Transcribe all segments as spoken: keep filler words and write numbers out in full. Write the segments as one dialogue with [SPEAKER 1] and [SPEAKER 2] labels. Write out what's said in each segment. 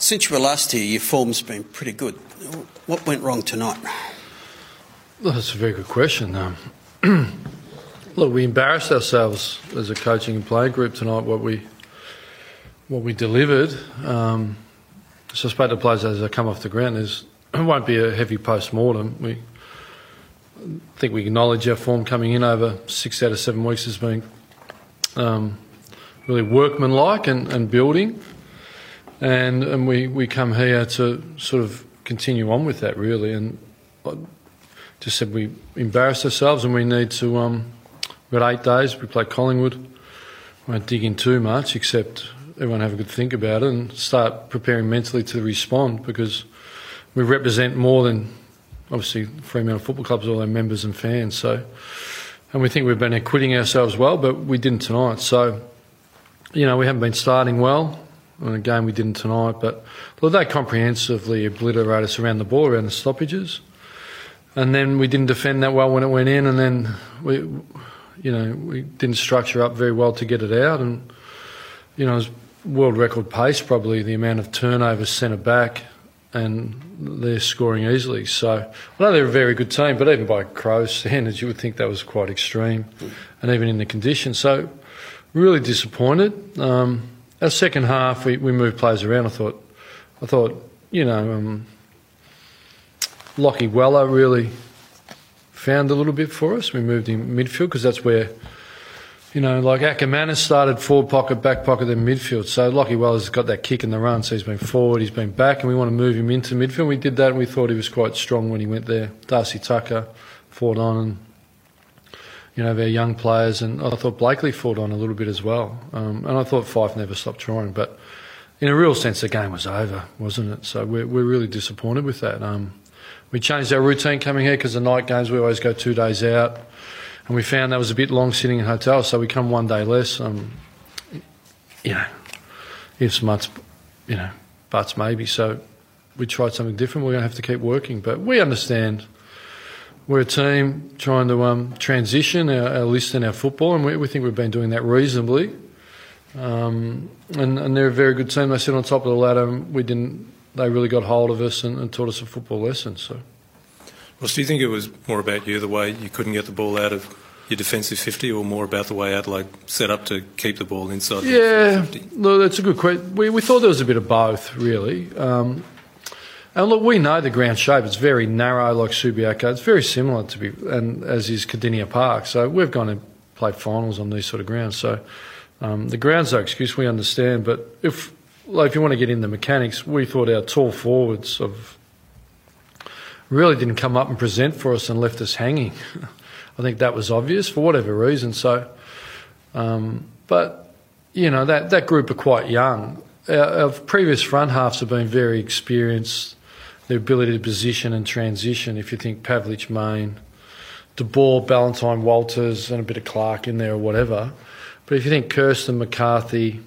[SPEAKER 1] Since you were last here, your form's been pretty good. What went wrong tonight?
[SPEAKER 2] Well, that's a very good question. Um, look, we embarrassed ourselves as a coaching and playing group tonight. What we what we delivered. Um, so I spoke to players as they come off the ground. There's it won't be a heavy post-mortem. We I think we acknowledge our form coming in over six out of seven weeks as being um, really workmanlike and, and building. And and we, we come here to sort of continue on with that, really. And I just said we embarrassed ourselves and we need to... Um, we've got eight days. We play Collingwood. We won't dig in too much, except everyone have a good think about it and start preparing mentally to respond, because we represent more than, obviously, Fremantle Football Club's all our members and fans. So, and we think we've been acquitting ourselves well, but we didn't tonight. So, you know, we haven't been starting well. And again, we didn't tonight, but well, they comprehensively obliterated us around the ball, around the stoppages. And then we didn't defend that well when it went in, and then we, you know, we didn't structure up very well to get it out. And, you know, it was world record pace, probably, the amount of turnovers centre back, and they're scoring easily. So I know they're a very good team, but even by Crow's standards, you would think that was quite extreme, and even in the conditions. So really disappointed. Um, Our second half, we, we moved players around. I thought, I thought, you know, um, Lockie Weller really found a little bit for us. We moved in midfield because that's where, you know, like Ackermanis started forward pocket, back pocket, then midfield. So Lockie Weller's got that kick in the run. So he's been forward, he's been back, and we want to move him into midfield. We did that, and we thought he was quite strong when he went there. Darcy Tucker fought on, and you know, their young players, and I thought Blakely fought on a little bit as well. Um, and I thought Fife never stopped trying. But in a real sense, the game was over, wasn't it? So we're, we're really disappointed with that. Um, we changed our routine coming here because the night games, we always go two days out. And we found that was a bit long sitting in hotels, so we come one day less. Um, you know, ifs, muts, you know, buts maybe. So we tried something different. We're going to have to keep working. But we understand. We're a team trying to um, transition our, our list and our football, and we, we think we've been doing that reasonably. Um, and, and they're a very good team. They sit on top of the ladder. And we didn't. They really got hold of us and, and taught us a football lesson. So,
[SPEAKER 3] Ross, do you think it was more about you, the way you couldn't get the ball out of your defensive fifty, or more about the way Adelaide set up to keep the ball inside the
[SPEAKER 2] yeah,
[SPEAKER 3] fifty? Yeah,
[SPEAKER 2] no, that's a good question. We, we thought there was a bit of both, really. Um, And look, we know the ground shape. It's very narrow, like Subiaco. It's very similar to be, and as is Cardinia Park. So we've gone and played finals on these sort of grounds. So um, the ground's no excuse. We understand. But if, like, if you want to get in the mechanics, we thought our tall forwards of really didn't come up and present for us and left us hanging. I think that was obvious for whatever reason. So, um, but you know, that that group are quite young. Our, our previous front halves have been very experienced. Their ability to position and transition, if you think Pavlich, Main, De Boer, Ballantyne, Walters, and a bit of Clark in there or whatever. But if you think Kirsten, McCarthy,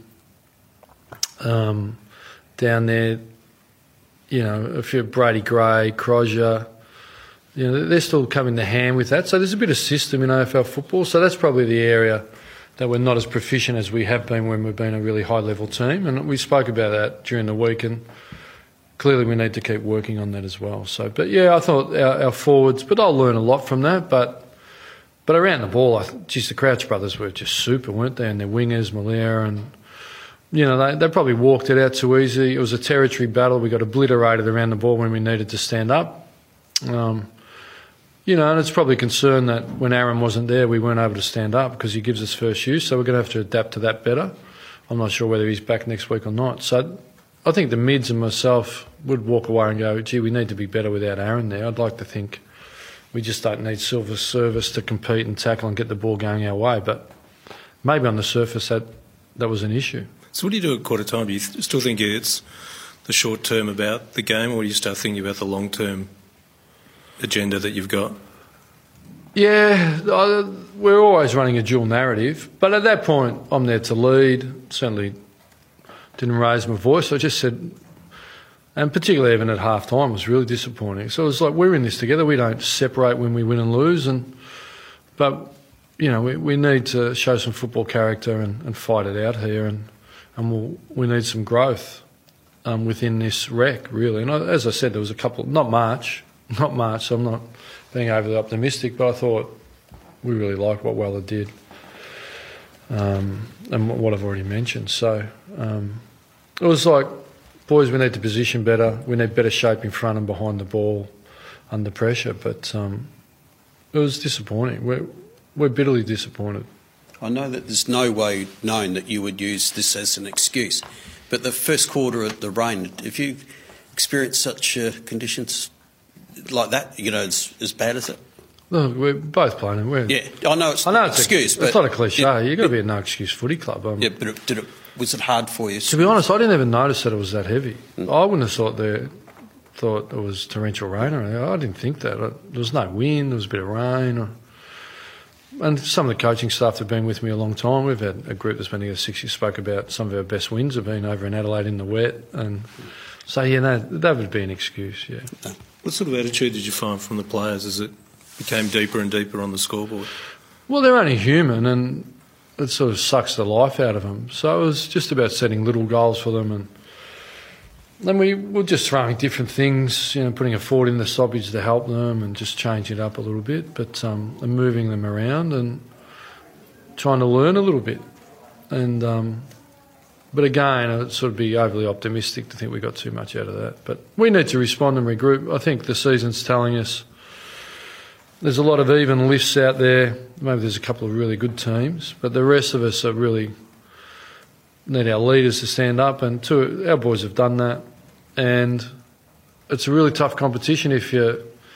[SPEAKER 2] um, down there, you know, a few Brady Gray, Crozier, you know, they're still coming to hand with that. So there's a bit of system in A F L football. So that's probably the area that we're not as proficient as we have been when we've been a really high-level team. And we spoke about that during the week, and clearly we need to keep working on that as well. So, but yeah, I thought our, our forwards, but I'll learn a lot from that. But but around the ball, I, geez, the Crouch brothers were just super, weren't they? And their wingers, Malera, and you know, they, they probably walked it out too easy. It was a territory battle. We got obliterated around the ball when we needed to stand up. Um, you know, and it's probably a concern that when Aaron wasn't there, we weren't able to stand up because he gives us first use. So we're going to have to adapt to that better. I'm not sure whether he's back next week or not. So I think the mids and myself would walk away and go, gee, we need to be better without Aaron there. I'd like to think we just don't need Silver's service to compete and tackle and get the ball going our way. But maybe on the surface that, that was an issue.
[SPEAKER 3] So what do you do at quarter time? Do you th- still think it's the short term about the game, or do you start thinking about the long term agenda that you've got?
[SPEAKER 2] Yeah, I, we're always running a dual narrative. But at that point, I'm there to lead. Certainly didn't raise my voice. I just said, and particularly even at half time, was really disappointing. So it was like, we're in this together. We don't separate when we win and lose. And but, you know, we, we need to show some football character and, and fight it out here. And, and we'll, we need some growth. um, within this wreck, really. And I, as I said, there was a couple, not much, not much, so I'm not being overly optimistic, but I thought we really liked what Weller did, um, and what I've already mentioned. So um, it was like, boys, we need to position better, we need better shape in front and behind the ball under pressure, but um, it was disappointing. We're, we're bitterly disappointed.
[SPEAKER 1] I know that there's no way known that you would use this as an excuse, but the first quarter of the rain, if you experienced such uh, conditions like that, you know, as, as bad as it?
[SPEAKER 2] Look, we're both playing. We're,
[SPEAKER 1] yeah, I know it's
[SPEAKER 2] I know
[SPEAKER 1] an
[SPEAKER 2] it's
[SPEAKER 1] excuse,
[SPEAKER 2] a,
[SPEAKER 1] but
[SPEAKER 2] it's not a cliche.
[SPEAKER 1] Yeah,
[SPEAKER 2] You've got to be a no excuse footy club. Um,
[SPEAKER 1] yeah, but it, did it, was it hard for you?
[SPEAKER 2] To be honest, I didn't even notice that it was that heavy.
[SPEAKER 1] Mm.
[SPEAKER 2] I wouldn't have thought there, thought it was torrential rain. Or I didn't think that. There was no wind. There was a bit of rain. Or, and some of the coaching staff have been with me a long time. We've had a group that's been here six years, spoke about some of our best wins have been over in Adelaide in the wet. And so, yeah, no, that would be an excuse, yeah.
[SPEAKER 3] What sort of attitude did you find from the players as it became deeper and deeper on the scoreboard?
[SPEAKER 2] Well, they're only human, and it sort of sucks the life out of them. So it was just about setting little goals for them, and then we were just throwing different things, you know, putting a forward in the stoppage to help them and just changing it up a little bit, but um, and moving them around and trying to learn a little bit. And um, but again, I'd sort of be overly optimistic to think we got too much out of that. But we need to respond and regroup. I think the season's telling us there's a lot of even lifts out there. Maybe there's a couple of really good teams, but the rest of us are really need our leaders to stand up, and two, our boys have done that. And it's a really tough competition if you're,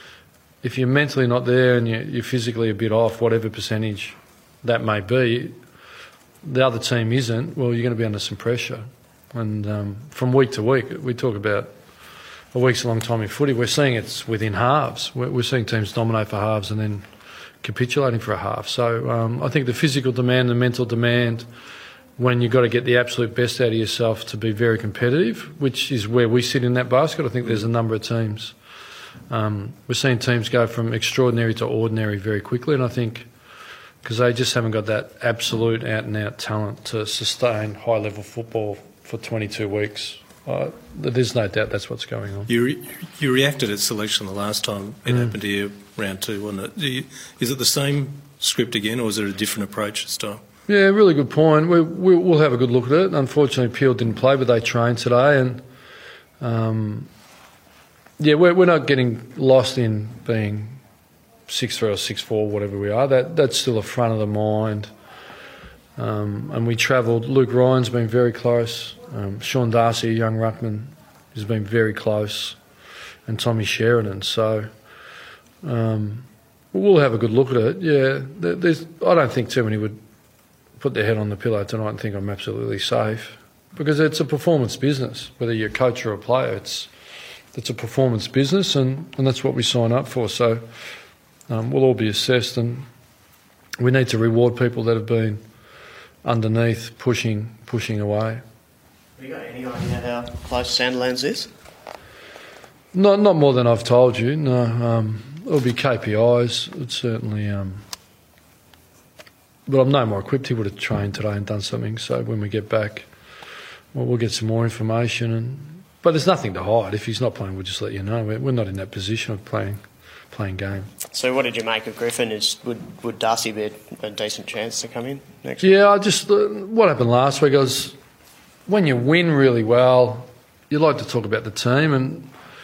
[SPEAKER 2] if you're mentally not there and you're, you're physically a bit off, whatever percentage that may be, the other team isn't, well, you're going to be under some pressure. And um, from week to week, we talk about a week's a long time in footy. We're seeing it's within halves. We're, we're seeing teams dominate for halves and then capitulating for a half. So um, I think the physical demand, the mental demand, when you've got to get the absolute best out of yourself to be very competitive, which is where we sit in that basket. I think there's a number of teams. Um, we're seeing teams go from extraordinary to ordinary very quickly, and I think because they just haven't got that absolute out-and-out talent to sustain high-level football for twenty-two weeks. Uh, there's no doubt that's what's going on.
[SPEAKER 3] You re- you reacted at selection the last time it
[SPEAKER 2] Mm.
[SPEAKER 3] happened to you, round two, wasn't it? Do you, is it the same script again, or is there a different approach this time?
[SPEAKER 2] Yeah, really good point. We, we, we'll have a good look at it. Unfortunately, Peel didn't play, but they trained today. And, um, yeah, we're, we're not getting lost in being six three or six four, whatever we are. That That's still a front of the mind. Um, and we travelled. Luke Ryan's been very close. Um, Sean Darcy, a young ruckman, has been very close. And Tommy Sheridan. So um, we'll have a good look at it. Yeah, there's, I don't think too many would put their head on the pillow tonight and think I'm absolutely safe, because it's a performance business. Whether you're a coach or a player, it's it's a performance business, and, and that's what we sign up for. So um, we'll all be assessed, and we need to reward people that have been underneath, pushing pushing away.
[SPEAKER 4] Have you got any idea how close Sandilands is?
[SPEAKER 2] Not not more than I've told you. No, um, it'll be K P Is. It's certainly. Um, But I'm no more equipped. He would have trained today and done something. So when we get back, well, we'll get some more information. And but there's nothing to hide. If he's not playing, we'll just let you know. We're, we're not in that position of playing playing game.
[SPEAKER 4] So what did you make of Griffin? Is would would Darcy be a, a decent chance to come in next week?
[SPEAKER 2] Yeah, I just uh, what happened last week was when you win really well, you like to talk about the team, and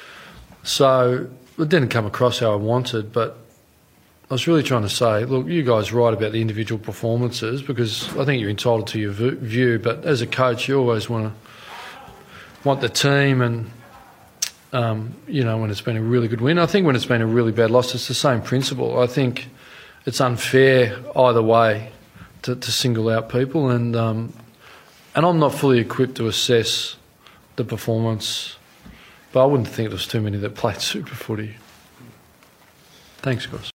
[SPEAKER 2] so it didn't come across how I wanted, but I was really trying to say, look, you guys write about the individual performances because I think you're entitled to your view, but as a coach, you always want to want the team, and um, you know, when it's been a really good win. I think when it's been a really bad loss, it's the same principle. I think it's unfair either way to, to single out people, and um, and I'm not fully equipped to assess the performance, but I wouldn't think there was too many that played super footy. Thanks, guys.